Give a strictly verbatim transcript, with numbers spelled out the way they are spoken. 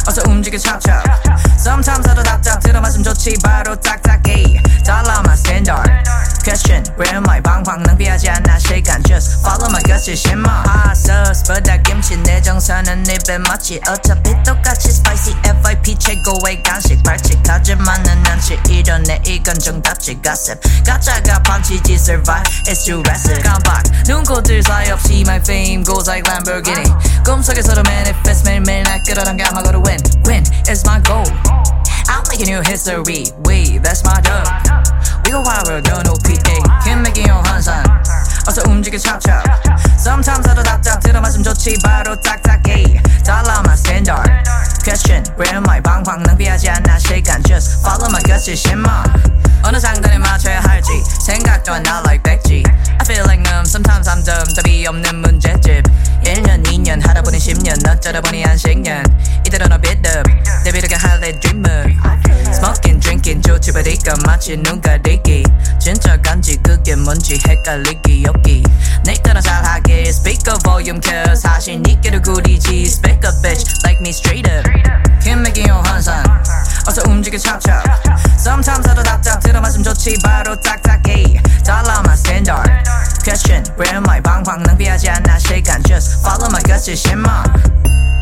어서 움직여 찹찹 Sometimes 나도 답답 들어맞으면 좋지 바로 딱딱이 달라 my standard Question where am I 방황 낭비하지 않아 시간 Just follow my gut 실신만 Hot sauce 보다 김치 내 정서는 입에 맞지 어차피 똑같이 spicy 에프아이피 최고의 간식 발칙하지만은 않지 이러네 이건 정답지 gossip 가짜가 판치지 survive it's Jurassic 깜빡 눈코뜰 사이 없이 my fame goes like Lamborghini 꿈속에서도 manifest 매일매일 날 끌어당 감옥으로 win win is my goal I'm making new history we that's my job We go viral don't O P A Can't make it on 환상 어서 움직여 찹찹 Sometimes 나도 답답 들어맞으면 좋지 바로 딱딱이 달라 my standard Question where am I 방황 낭비하지 않아 시간 Just follow my gut 실신만 어느 상단에 맞춰야 할지 생각도 안 나 like 백지 I feel like numb sometimes I'm dumb 답이 없는 문제집 일 년 이 년 하다 보니 십 년 어쩌다 보니 한 십 년 이대로 너 beat up 데뷔르게 할래 dreamer Smoking drinking 좋지 but 이건 마치 눈 가리기 진짜 간지 그게 뭔지 헷갈리기 없기 내 따라 잘하게 speaker volume 켜 사실 니께를 구리지 Speak a bitch like me straight up Can't make it on 환상 어서 움직여 찹찹 Sometimes 나도 답답 들어맞으면 좋지 바로 딱딱이 달라 my standard Question where am I 방황 낭비하지 않아 시간 Just follow my gut 실신만